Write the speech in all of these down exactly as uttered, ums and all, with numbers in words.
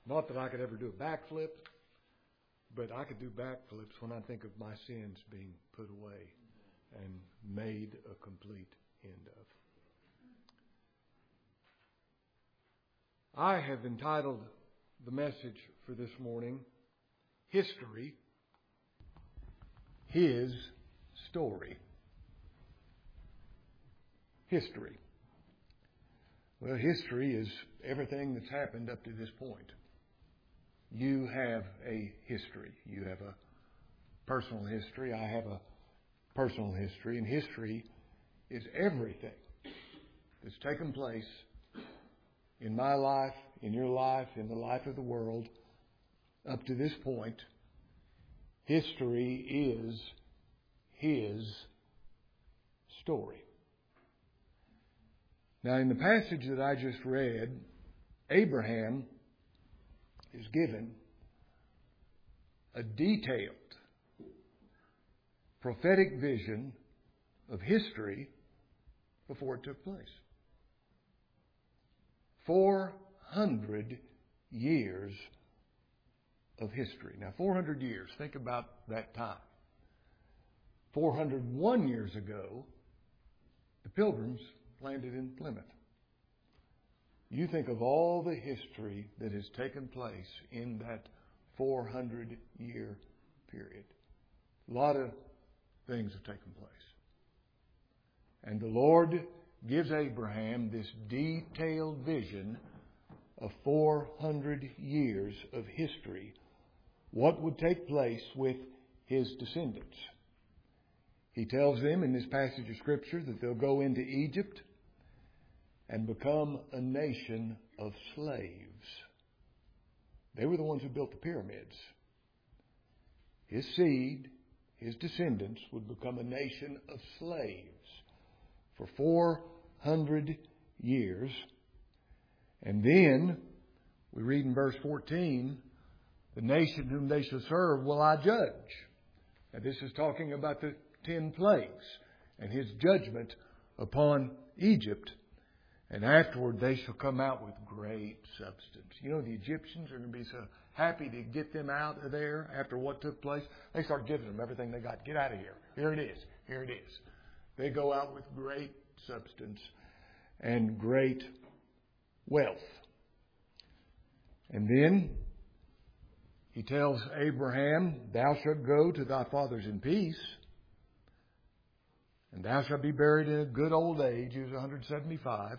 Not that I could ever do a backflip, but I could do backflips when I think of my sins being put away and made a complete end of. I have entitled the message for this morning, History, His Story. History. Well, history is everything that's happened up to this point. You have a history. You have a personal history. I have a personal history. And history is everything that's taken place in my life, in your life, in the life of the world up to this point. History is His story. Now, in the passage that I just read, Abraham is given a detailed prophetic vision of history before it took place. Four hundred years of history. Now, four hundred years, think about that time. four hundred one years ago, the Pilgrims landed in Plymouth. You think of all the history that has taken place in that four hundred year period. A lot of things have taken place. And the Lord gives Abraham this detailed vision of four hundred years of history. What would take place with his descendants? He tells them in this passage of Scripture that they'll go into Egypt and become a nation of slaves. They were the ones who built the pyramids. His seed, his descendants, would become a nation of slaves for four hundred years. And then, we read in verse fourteen, the nation whom they shall serve will I judge. And this is talking about the ten plagues and His judgment upon Egypt. And afterward they shall come out with great substance. You know, the Egyptians are going to be so happy to get them out of there after what took place. They start giving them everything they got. Get out of here. Here it is. Here it is. They go out with great substance and great wealth. And then He tells Abraham, thou shalt go to thy fathers in peace, and thou shalt be buried in a good old age. He was one hundred seventy-five.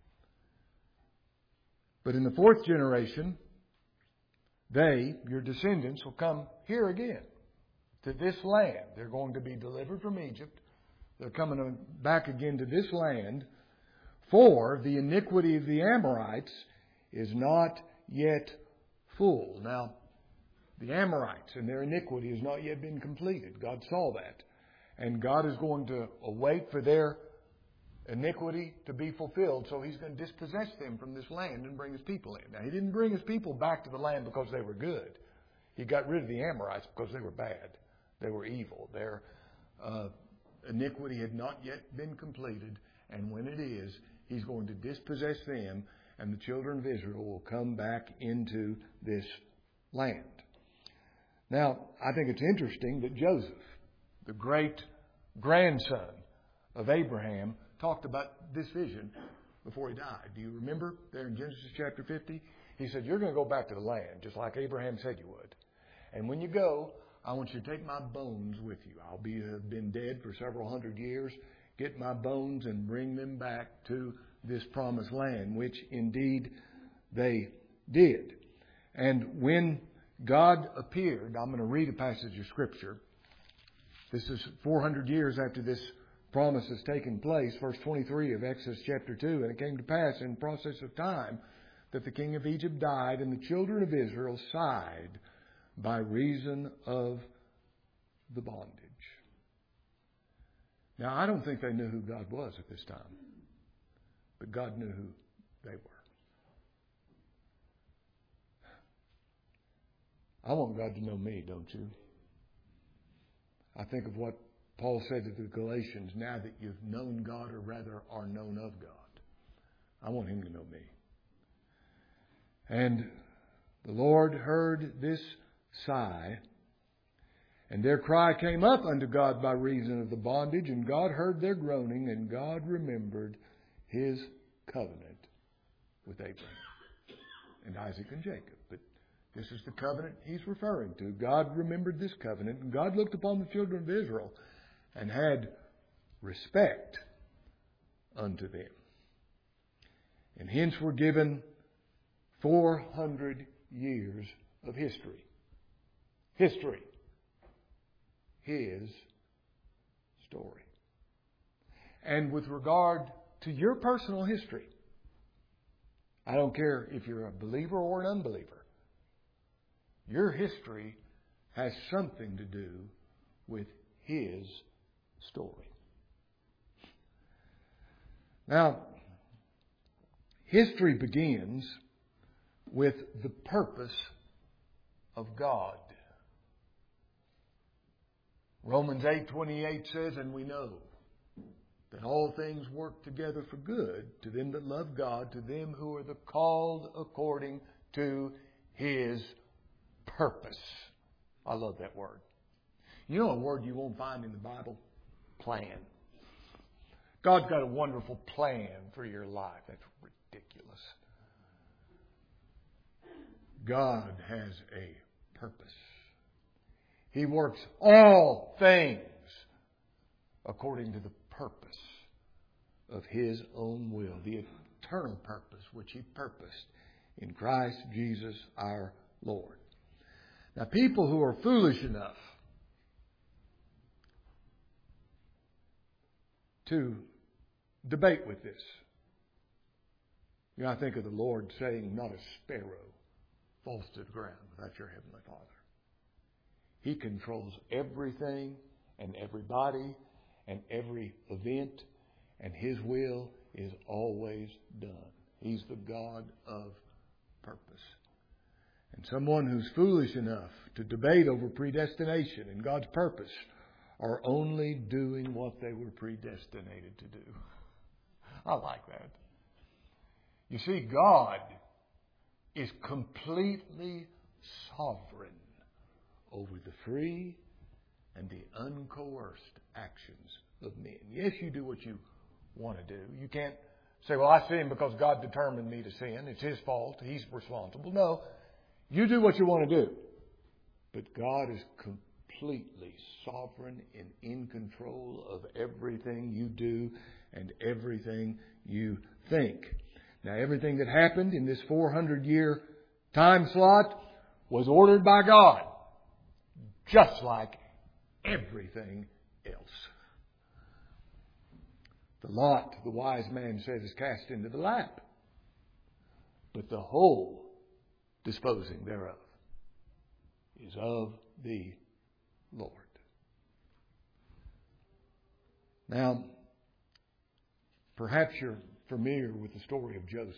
But in the fourth generation, they, your descendants, will come here again to this land. They're going to be delivered from Egypt. They're coming back again to this land. For the iniquity of the Amorites is not yet full. Now, the Amorites and their iniquity has not yet been completed. God saw that. And God is going to await for their iniquity to be fulfilled. So He's going to dispossess them from this land and bring His people in. Now, He didn't bring His people back to the land because they were good. He got rid of the Amorites because they were bad. They were evil. Their uh, iniquity had not yet been completed. And when it is, He's going to dispossess them, and the children of Israel will come back into this land. Now, I think it's interesting that Joseph, the great grandson of Abraham, talked about this vision before he died. Do you remember there in Genesis chapter fifty? He said, you're going to go back to the land, just like Abraham said you would. And when you go, I want you to take my bones with you. I'll be have been dead for several hundred years. Get my bones and bring them back to this promised land, which indeed they did. And when God appeared, I'm going to read a passage of Scripture. This is four hundred years after this promise has taken place. Verse twenty-three of Exodus chapter two. And it came to pass in process of time that the king of Egypt died, and the children of Israel sighed by reason of the bondage. Now, I don't think they knew who God was at this time, but God knew who they were. I want God to know me, don't you? I think of what Paul said to the Galatians, now that you've known God, or rather are known of God. I want Him to know me. And The Lord heard this sigh, and their cry came up unto God by reason of the bondage, and God heard their groaning, and God remembered His covenant with Abraham and Isaac and Jacob. But this is the covenant He's referring to. God remembered this covenant, and God looked upon the children of Israel and had respect unto them. And hence were given four hundred years of history. History. His story. And with regard to your personal history, I don't care if you're a believer or an unbeliever, your history has something to do with His story. Now, history begins with the purpose of God. Romans eight twenty-eight says, and we know that all things work together for good to them that love God, to them who are the called according to His purpose. I love that word. You know a word you won't find in the Bible? Plan. God's got a wonderful plan for your life. That's ridiculous. God has a purpose. He works all things according to the purpose of His own will, the eternal purpose which He purposed in Christ Jesus our Lord. Now, people who are foolish enough to debate with this, you know, I think of the Lord saying, not a sparrow falls to the ground without your Heavenly Father. He controls everything and everybody and every event, and His will is always done. He's the God of purpose. And someone who's foolish enough to debate over predestination and God's purpose are only doing what they were predestinated to do. I like that. You see, God is completely sovereign over the free and the uncoerced actions of men. Yes, you do what you want to do. You can't say, well, I sin because God determined me to sin. It's His fault. He's responsible. No, you do what you want to do. But God is completely sovereign and in control of everything you do and everything you think. Now, everything that happened in this four hundred year time slot was ordered by God, just like everything else. The lot, the wise man said, is cast into the lap, but the whole disposing thereof is of the Lord. Now, perhaps you're familiar with the story of Joseph.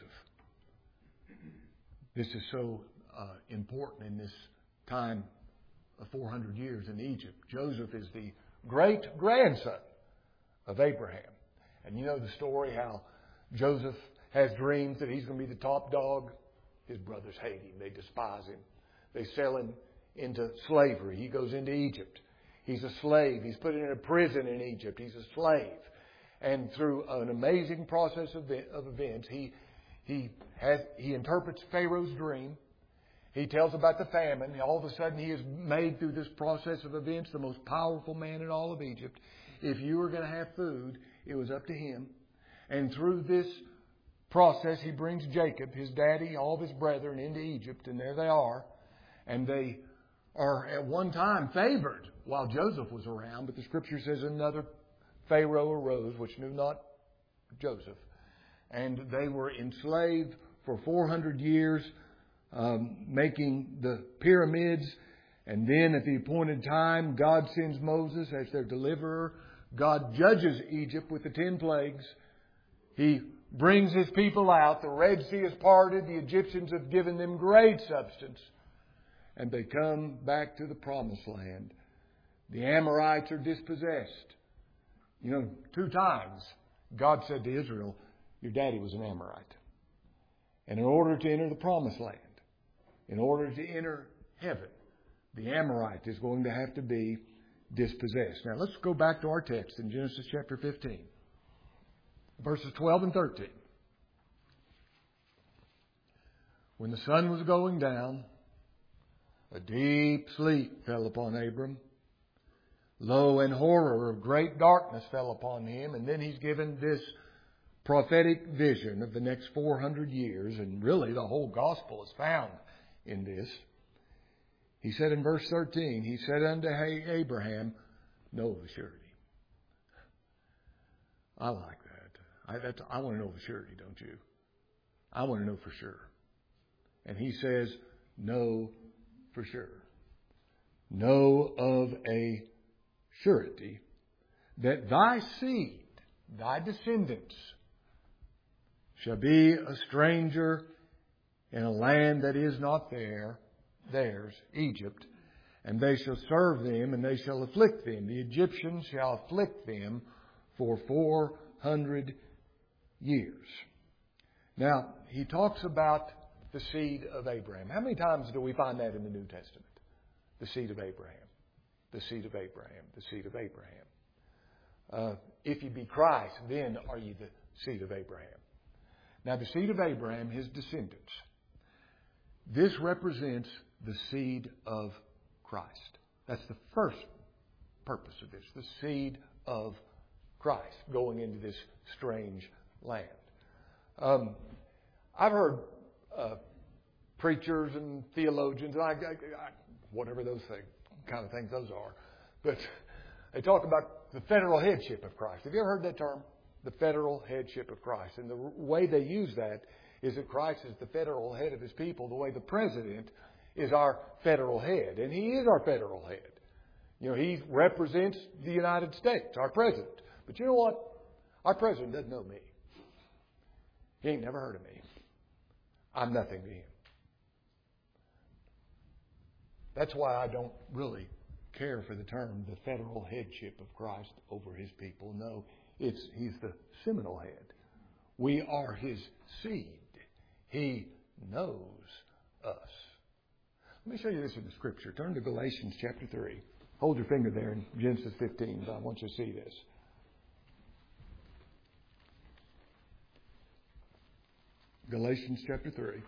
This is so uh, important in this time of four hundred years in Egypt. Joseph is the great-grandson of Abraham. And you know the story how Joseph has dreams that he's going to be the top dog. His brothers hate him. They despise him. They sell him into slavery. He goes into Egypt. He's a slave. He's put in a prison in Egypt. He's a slave. And through an amazing process of, of events, he he has he interprets Pharaoh's dream. He tells about the famine. All of a sudden, he is made through this process of events the most powerful man in all of Egypt. If you were going to have food, it was up to him. And through this process, he brings Jacob, his daddy, all of his brethren into Egypt, and there they are. And they are at one time favored while Joseph was around, but the Scripture says another Pharaoh arose, which knew not Joseph. And they were enslaved for four hundred years, um, making the pyramids. And then at the appointed time, God sends Moses as their deliverer. God judges Egypt with the ten plagues. He brings His people out. The Red Sea is parted. The Egyptians have given them great substance. And they come back to the Promised Land. The Amorites are dispossessed. You know, two times God said to Israel, your daddy was an Amorite. And in order to enter the Promised Land, in order to enter heaven, the Amorite is going to have to be dispossessed. Now let's go back to our text in Genesis chapter fifteen, verses twelve and thirteen. When the sun was going down, a deep sleep fell upon Abram. Lo, and horror of great darkness fell upon him. And then he's given this prophetic vision of the next four hundred years. And really the whole gospel is found in this. He said in verse thirteen, he said unto Abraham, know of a surety. I like that. I, that's, I want to know of a surety, don't you? I want to know for sure. And he says, know for sure. Know of a surety that thy seed, thy descendants, shall be a stranger in a land that is not there, theirs, Egypt, and they shall serve them, and they shall afflict them. The Egyptians shall afflict them for four hundred years. Now, he talks about the seed of Abraham. How many times do we find that in the New Testament? The seed of Abraham. The seed of Abraham. The seed of Abraham. Uh, if you be Christ, then are you the seed of Abraham. Now, the seed of Abraham, his descendants. This represents the seed of Christ. That's the first purpose of this. The seed of Christ going into this strange land. Um, I've heard uh, preachers and theologians, and I, I, I, whatever those things, kind of things those are, but they talk about the federal headship of Christ. Have you ever heard that term? The federal headship of Christ. And the way they use that is that Christ is the federal head of His people, the way the president is our federal head. And He is our federal head. You know, He represents the United States, our president. But you know what? Our president doesn't know me. He ain't never heard of me. I'm nothing to him. That's why I don't really care for the term, the federal headship of Christ over His people. No, it's He's the seminal head. We are His seed. He knows us. Let me show you this in the Scripture. Turn to Galatians chapter three. Hold your finger there in Genesis fifteen. I want you to see this. Galatians chapter three,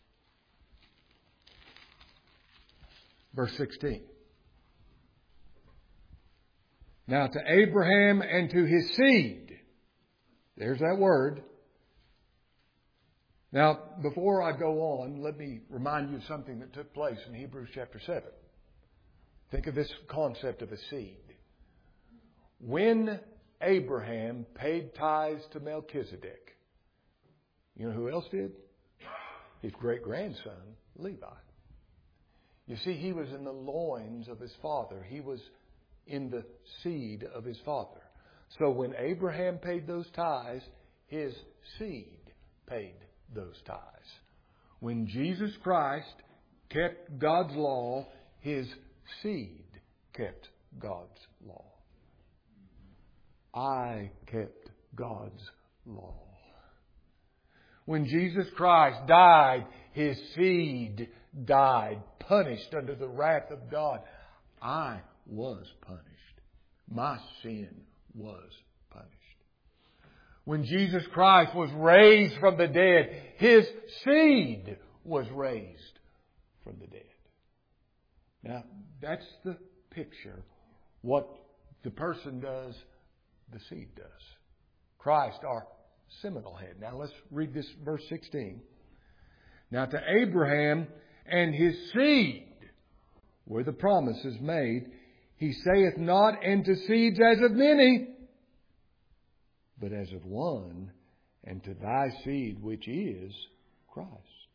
verse sixteen. Now to Abraham and to his seed. There's that word. Now, before I go on, let me remind you of something that took place in Hebrews chapter seven. Think of this concept of a seed. When Abraham paid tithes to Melchizedek, you know who else did? His great-grandson, Levi. You see, he was in the loins of his father. He was in the seed of his father. So when Abraham paid those tithes, his seed paid those tithes. When Jesus Christ kept God's law, his seed kept God's law. I kept God's law. When Jesus Christ died, His seed died, punished under the wrath of God. I was punished. My sin was punished. When Jesus Christ was raised from the dead, His seed was raised from the dead. Now, that's the picture. What the person does, the seed does. Christ, our seminal head. Now let's read this verse sixteen. Now to Abraham and his seed, where the promise is made, He saith not, and to seeds as of many, but as of one, and to thy seed, which is Christ.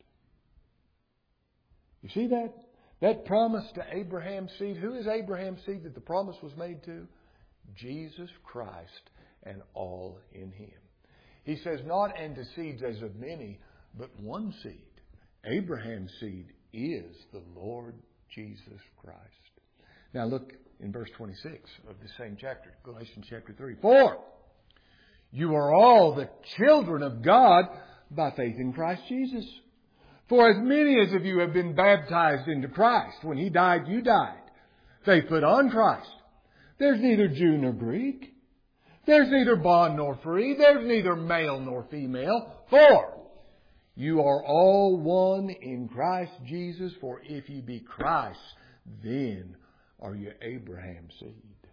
You see that? That promise to Abraham's seed. Who is Abraham's seed that the promise was made to? Jesus Christ and all in Him. He says, not and to seeds as of many, but one seed. Abraham's seed is the Lord Jesus Christ. Now look in verse twenty-six of the same chapter, Galatians chapter three. For you are all the children of God by faith in Christ Jesus. For as many as of you have been baptized into Christ, when He died, you died. They put on Christ. There's neither Jew nor Greek. There's neither bond nor free. There's neither male nor female. For you are all one in Christ Jesus. For if ye be Christ, then are you Abraham's seed,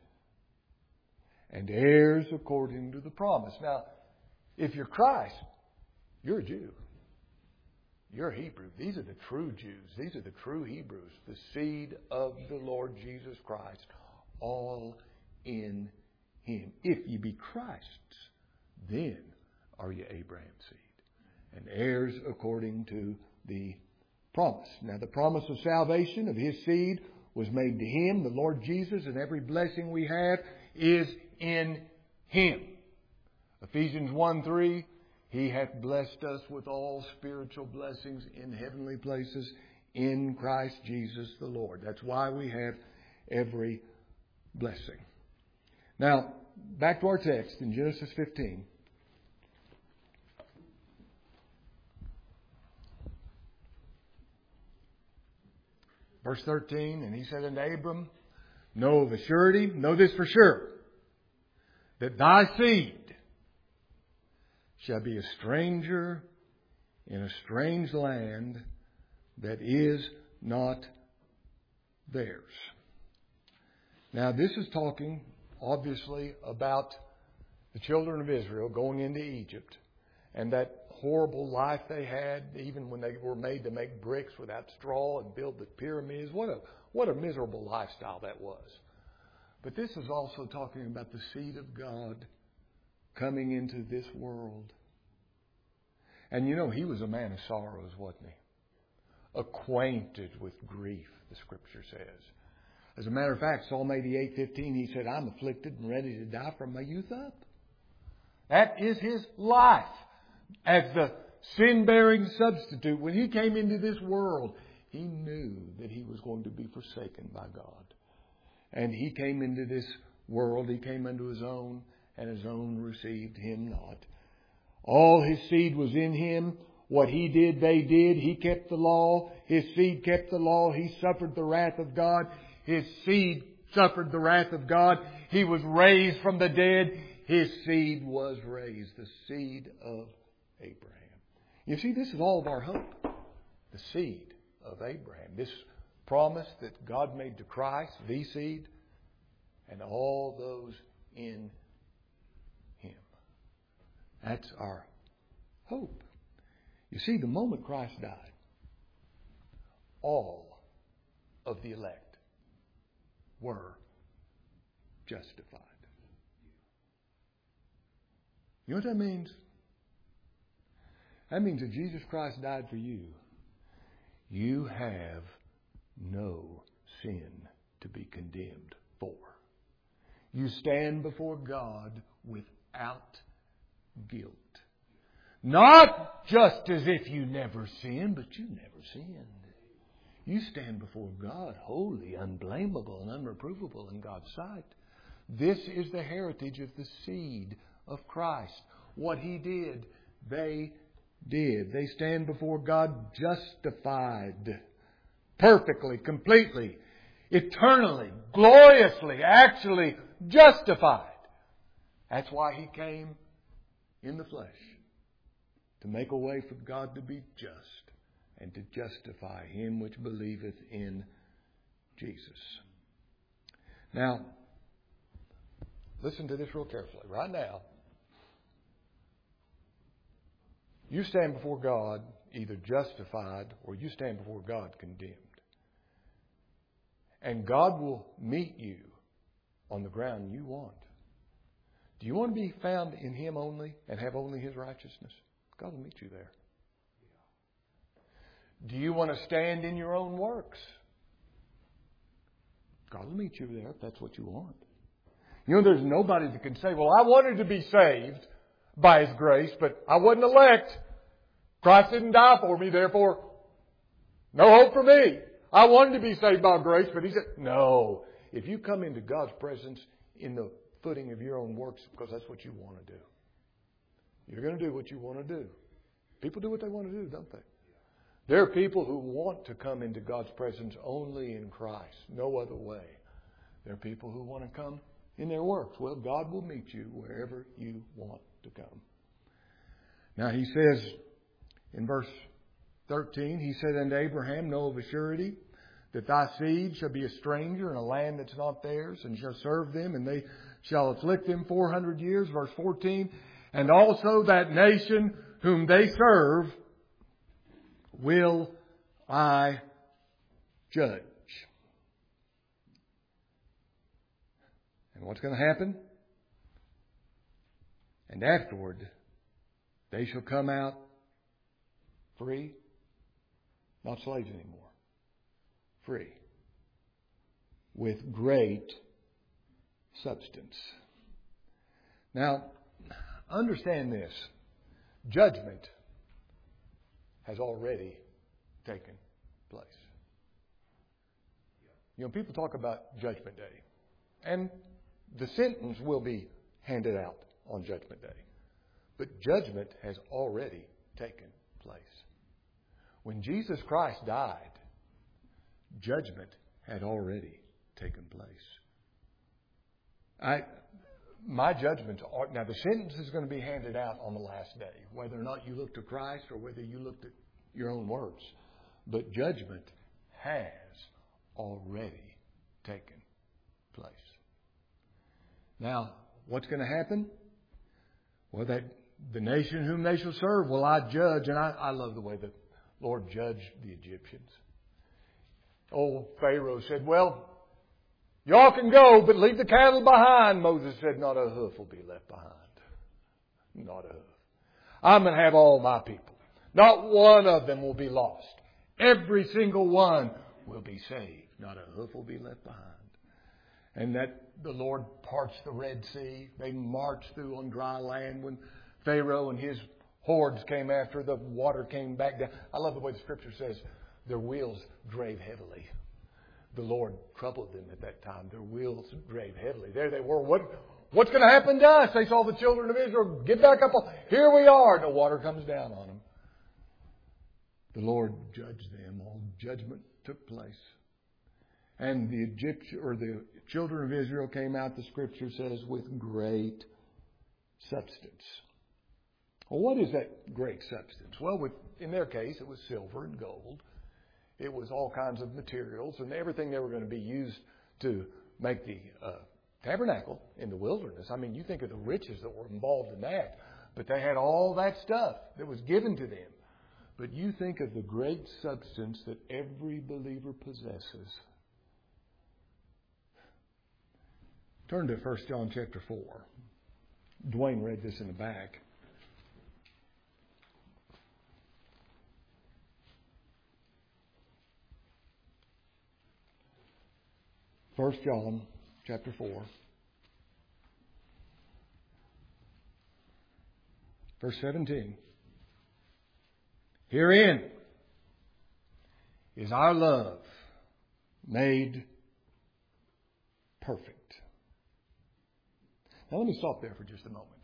and heirs according to the promise. Now, if you're Christ, you're a Jew. You're a Hebrew. These are the true Jews. These are the true Hebrews. The seed of the Lord Jesus Christ. All in Him. If ye be Christ's, then are ye Abraham's seed, and heirs according to the promise. Now the promise of salvation of His seed was made to Him, the Lord Jesus, and every blessing we have is in Him. Ephesians one three, He hath blessed us with all spiritual blessings in heavenly places in Christ Jesus the Lord. That's why we have every blessing. Now, back to our text in Genesis fifteen. Verse thirteen, and He said unto Abram, Know of a surety, know this for sure, that thy seed shall be a stranger in a strange land that is not theirs. Now this is talking, obviously, about the children of Israel going into Egypt and that horrible life they had, even when they were made to make bricks without straw and build the pyramids. What a what a miserable lifestyle that was. But this is also talking about the seed of God coming into this world. And you know, He was a man of sorrows, wasn't He? Acquainted with grief, the Scripture says. As a matter of fact, Psalm eighty-eight fifteen, He said, I'm afflicted and ready to die from my youth up. That is His life. As the sin-bearing substitute, when He came into this world, He knew that He was going to be forsaken by God. And He came into this world, He came into His own, and His own received Him not. All His seed was in Him. What He did, they did. He kept the law. His seed kept the law. He suffered the wrath of God. His seed suffered the wrath of God. He was raised from the dead. His seed was raised. The seed of Abraham. You see, this is all of our hope. The seed of Abraham. This promise that God made to Christ, the seed, and all those in Him. That's our hope. You see, the moment Christ died, all of the elect were justified. You know what that means? That means that Jesus Christ died for you. You have no sin to be condemned for. You stand before God without guilt. Not just as if you never sinned, but you never sinned. You stand before God holy, unblameable, and unreprovable in God's sight. This is the heritage of the seed of Christ. What He did, they did. They stand before God justified. Perfectly, completely, eternally, gloriously, actually justified. That's why He came in the flesh. To make a way for God to be just and to justify him which believeth in Jesus. Now, listen to this real carefully. Right now, you stand before God either justified or you stand before God condemned. And God will meet you on the ground you want. Do you want to be found in Him only and have only His righteousness? God will meet you there. Do you want to stand in your own works? God will meet you there if that's what you want. You know, there's nobody that can say, well, I wanted to be saved by His grace, but I wasn't elect. Christ didn't die for me, therefore, no hope for me. I wanted to be saved by grace, but He said, no. If you come into God's presence in the footing of your own works, because that's what you want to do, you're going to do what you want to do. People do what they want to do, don't they? There are people who want to come into God's presence only in Christ, no other way. There are people who want to come in their works. Well, God will meet you wherever you want to come. Now he says in verse thirteen, he said unto Abraham, know of a surety that thy seed shall be a stranger in a land that's not theirs, and shall serve them, and they shall afflict them four hundred years. Verse fourteen, and also that nation whom they serve will I judge. And what's going to happen? And afterward, they shall come out free, not slaves anymore, free, with great substance. Now, understand this. Judgment has already taken place. You know, people talk about Judgment Day. And the sentence will be handed out on Judgment Day. But judgment has already taken place. When Jesus Christ died, judgment had already taken place. I, my judgments are, now the sentence is going to be handed out on the last day, whether or not you look to Christ or whether you looked at your own works. But judgment has already taken place. Now, what's going to happen? Well, that the nation whom they shall serve will I judge. And I, I love the way the Lord judged the Egyptians. Old Pharaoh said, well, y'all can go, but leave the cattle behind. Moses said, not a hoof will be left behind. Not a hoof. I'm going to have all my people. Not one of them will be lost. Every single one will be saved. Not a hoof will be left behind. And that the Lord parts the Red Sea. They marched through on dry land. When Pharaoh and his hordes came after, the water came back down. I love the way the Scripture says their wheels drave heavily. The Lord troubled them at that time. Their wheels drave heavily. There they were. What, what's going to happen to us? They saw the children of Israel get back up. Here we are. The water comes down on them. The Lord judged them. All judgment took place. And the Egyptian, or the children of Israel came out, the Scripture says, with great substance. Well, what is that great substance? Well, with, in their case, it was silver and gold. It was all kinds of materials and everything they were going to be used to make the uh, tabernacle in the wilderness. I mean, you think of the riches that were involved in that. But they had all that stuff that was given to them. But you think of the great substance that every believer possesses. Turn to First John chapter four. Dwayne read this in the back. First John chapter four. Verse seventeen. Herein is our love made perfect. Now let me stop there for just a moment.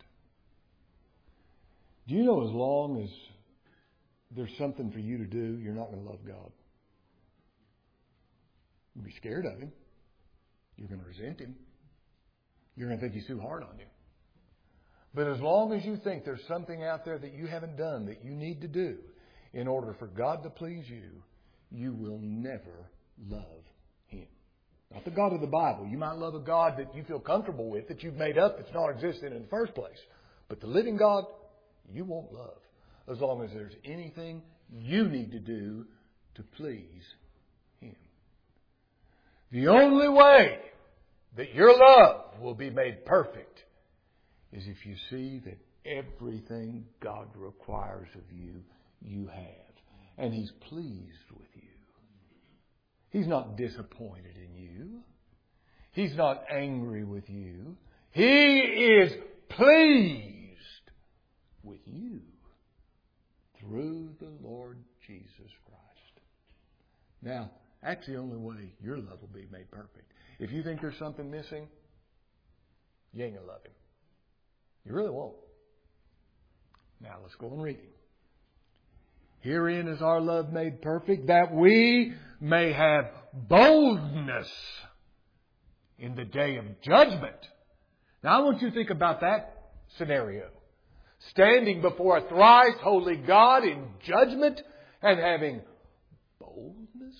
Do you know as long as there's something for you to do, you're not going to love God? You'll be scared of Him. You're going to resent Him. You're going to think He's too hard on you. But as long as you think there's something out there that you haven't done that you need to do in order for God to please you, you will never love Him. Not the God of the Bible. You might love a God that you feel comfortable with, that you've made up, that's not existent in the first place. But the living God, you won't love as long as there's anything you need to do to please Him. The only way that your love will be made perfect is if you see that everything God requires of you, you have. And He's pleased with you. He's not disappointed in you. He's not angry with you. He is pleased with you through the Lord Jesus Christ. Now, that's the only way your love will be made perfect. If you think there's something missing, you ain't going to love Him. You really won't. Now, let's go on reading. Herein is our love made perfect, that we may have boldness in the day of judgment. Now I want you to think about that scenario. Standing before a thrice holy God in judgment and having boldness.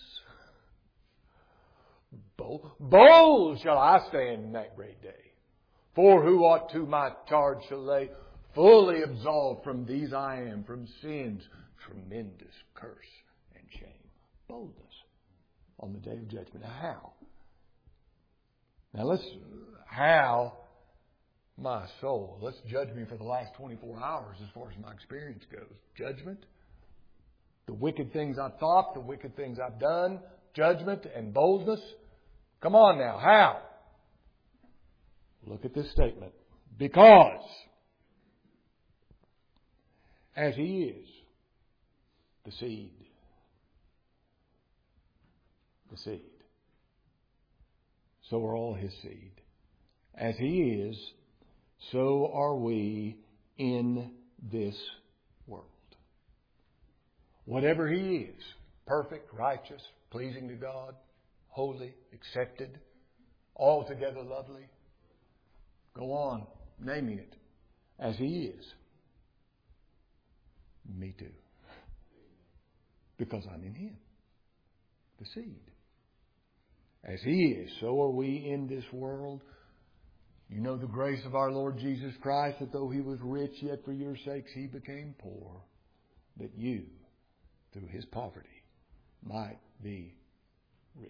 Bold, bold shall I stand in that great day. For who ought to my charge shall lay? Fully absolved from these I am, from sin's tremendous curse and shame. Boldness on the day of judgment. Now how? Now let's, how, my soul, let's judge me for the last twenty-four hours as far as my experience goes. Judgment, the wicked things I've thought, the wicked things I've done, judgment and boldness. Come on now, how? Look at this statement. Because as He is the seed, the seed, so are all His seed. As He is, so are we in this world. Whatever He is, perfect, righteous, pleasing to God, holy, accepted, altogether lovely. Go on, naming it. As He is. Me too. Because I'm in Him. The seed. As He is, so are we in this world. You know the grace of our Lord Jesus Christ, that though He was rich, yet for your sakes He became poor, that you, through His poverty, might be rich.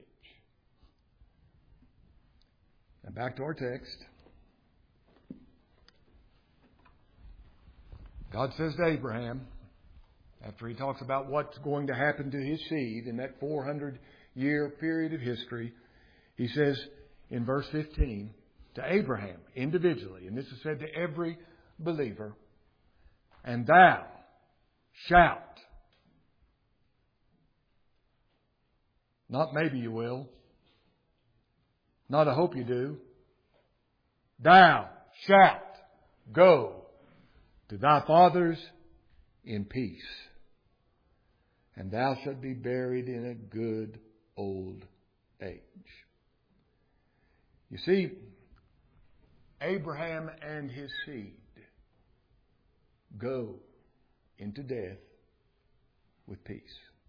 Now back to our text. God says to Abraham, after He talks about what's going to happen to his seed in that four hundred year period of history, He says in verse fifteen, to Abraham individually, and this is said to every believer, and thou shalt, not maybe you will, not I hope you do, thou shalt go to thy fathers in peace, and thou shalt be buried in a good old age. You see, Abraham and his seed go into death with peace.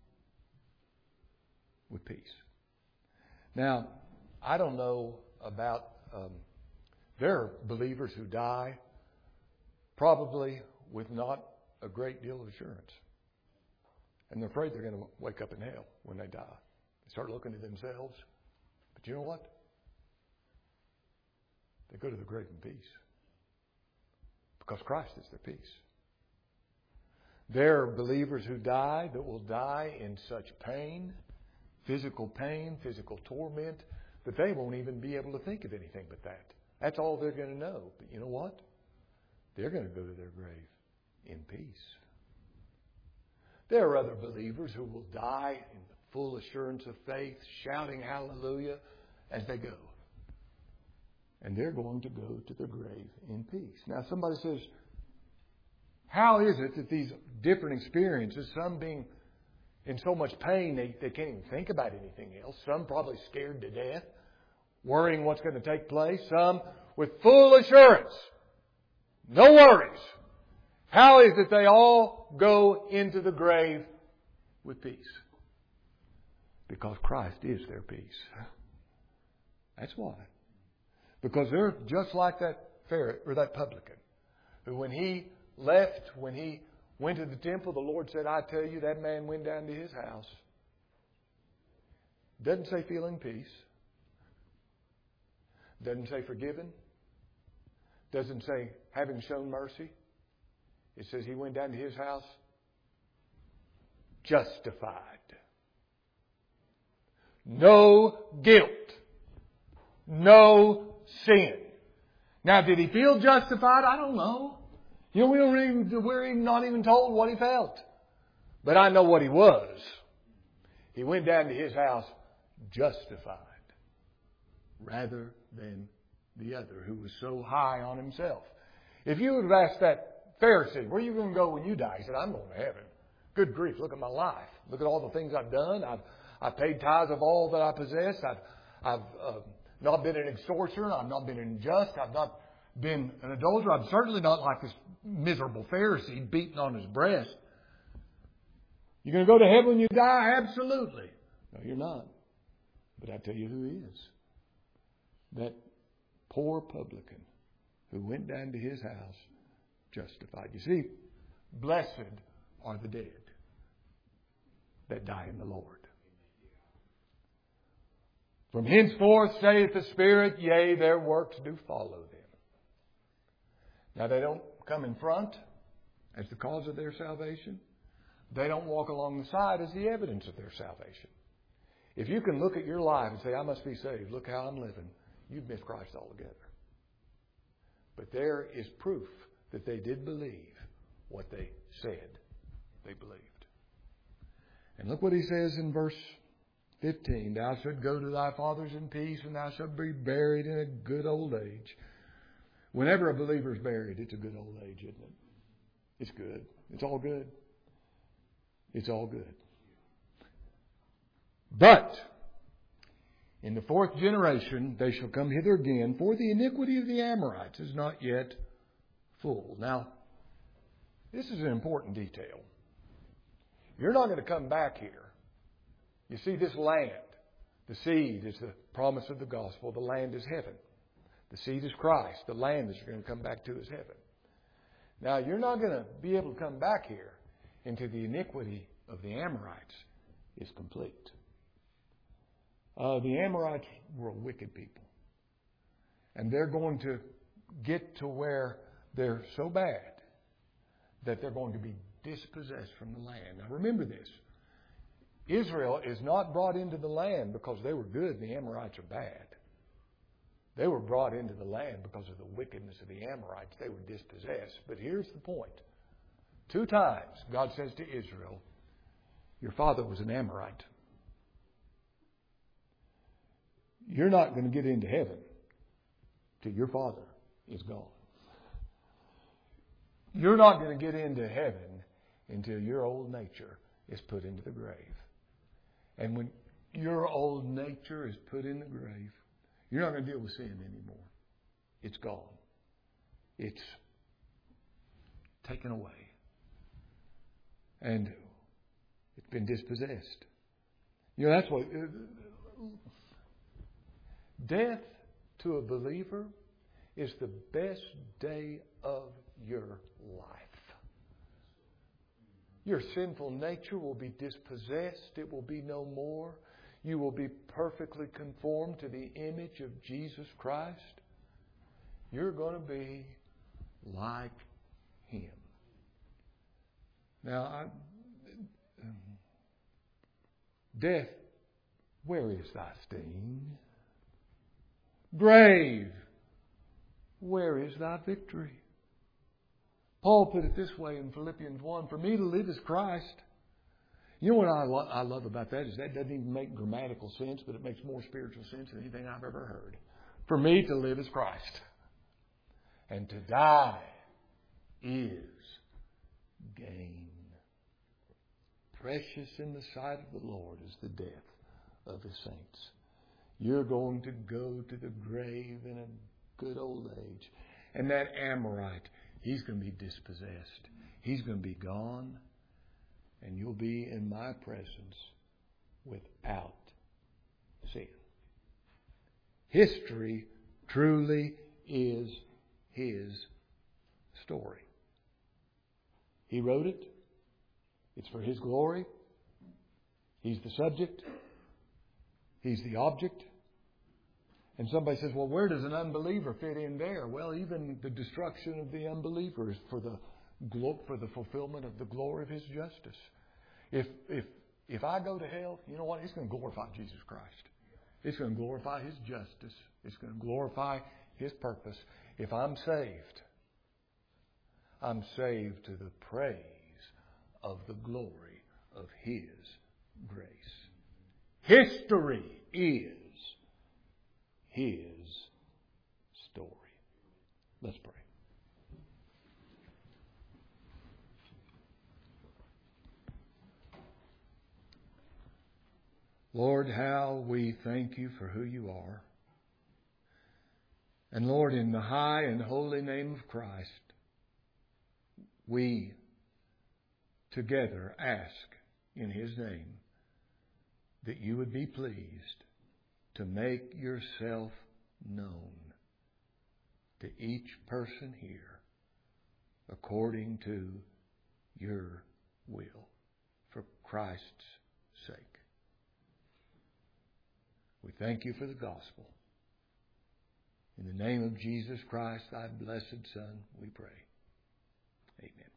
With peace. Now, I don't know about, um, there are believers who die probably with not a great deal of assurance. And they're afraid they're going to wake up in hell when they die. They start looking at themselves. But you know what? They go to the grave in peace. Because Christ is their peace. There are believers who die that will die in such pain, physical pain, physical torment, that they won't even be able to think of anything but that. That's all they're going to know. But you know what? They're going to go to their grave in peace. There are other believers who will die in the full assurance of faith, shouting hallelujah as they go. And they're going to go to their grave in peace. Now somebody says, how is it that these different experiences, some being in so much pain they, they can't even think about anything else, some probably scared to death, worrying what's going to take place, some with full assurance, no worries. How is it they all go into the grave with peace? Because Christ is their peace. That's why. Because they're just like that Pharisee or that publican, who when he left, when he went to the temple, the Lord said, I tell you, that man went down to his house. Doesn't say feeling peace. Doesn't say forgiven. Doesn't say having shown mercy. It says he went down to his house justified. No guilt. No sin. Now, did he feel justified? I don't know. You know, we don't even, we're even not even told what he felt. But I know what he was. He went down to his house justified rather than the other, who was so high on himself. If you would have asked that Pharisee, where are you going to go when you die? He said, I'm going to heaven. Good grief, look at my life. Look at all the things I've done. I've, I've paid tithes of all that I possess. I've, I've uh, not been an extortioner. I've not been unjust. I've not been an adulterer. I'm certainly not like this miserable Pharisee beating on his breast. You're going to go to heaven when you die? Absolutely. No, you're not. But I tell you who is. That poor publican who went down to his house justified. You see, blessed are the dead that die in the Lord. From henceforth, saith the Spirit, yea, their works do follow them. Now, they don't come in front as the cause of their salvation. They don't walk along the side as the evidence of their salvation. If you can look at your life and say, I must be saved, look how I'm living, you've missed Christ altogether. But there is proof that they did believe what they said they believed. And look what he says in verse fifteen. Thou shalt go to thy fathers in peace, and thou shalt be buried in a good old age. Whenever a believer is buried, it's a good old age, isn't it? It's good. It's all good. It's all good. But in the fourth generation they shall come hither again, for the iniquity of the Amorites is not yet full. Now, this is an important detail. You're not going to come back here. You see, this land, the seed is the promise of the gospel. The land is heaven. The seed is Christ. The land that you're going to come back to is heaven. Now, you're not going to be able to come back here until the iniquity of the Amorites is complete. Uh, the Amorites were a wicked people. And they're going to get to where they're so bad that they're going to be dispossessed from the land. Now remember this. Israel is not brought into the land because they were good and the Amorites are bad. They were brought into the land because of the wickedness of the Amorites. They were dispossessed. But here's the point. Two times God says to Israel, your father was an Amorite. You're not going to get into heaven till your father is gone. You're not going to get into heaven until your old nature is put into the grave. And when your old nature is put in the grave, you're not going to deal with sin anymore. It's gone. It's taken away. And it's been dispossessed. You know, that's what... Death to a believer is the best day of your life. Your sinful nature will be dispossessed. It will be no more. You will be perfectly conformed to the image of Jesus Christ. You're going to be like Him. Now, I, death, where is thy sting? Grave, where is thy victory? Paul put it this way in Philippians one, for me to live is Christ. You know what I, lo- I love about that is that doesn't even make grammatical sense, but it makes more spiritual sense than anything I've ever heard. For me to live is Christ. And to die is gain. Precious in the sight of the Lord is the death of His saints. You're going to go to the grave in a good old age. And that Amorite, he's going to be dispossessed. He's going to be gone. And you'll be in my presence without sin. History truly is His story. He wrote it. It's for His glory. He's the subject. He's the object. And somebody says, well, where does an unbeliever fit in there? Well, even the destruction of the unbeliever is for the for the fulfillment of the glory of His justice. If if if I go to hell, you know what? It's going to glorify Jesus Christ. It's going to glorify His justice. It's going to glorify His purpose. If I'm saved, I'm saved to the praise of the glory of His grace. History is His story. Let's pray. Lord, how we thank you for who you are. And Lord, in the high and holy name of Christ, we together ask in His name that you would be pleased to make yourself known to each person here according to your will, for Christ's sake. We thank you for the gospel. In the name of Jesus Christ, thy blessed Son, we pray. Amen.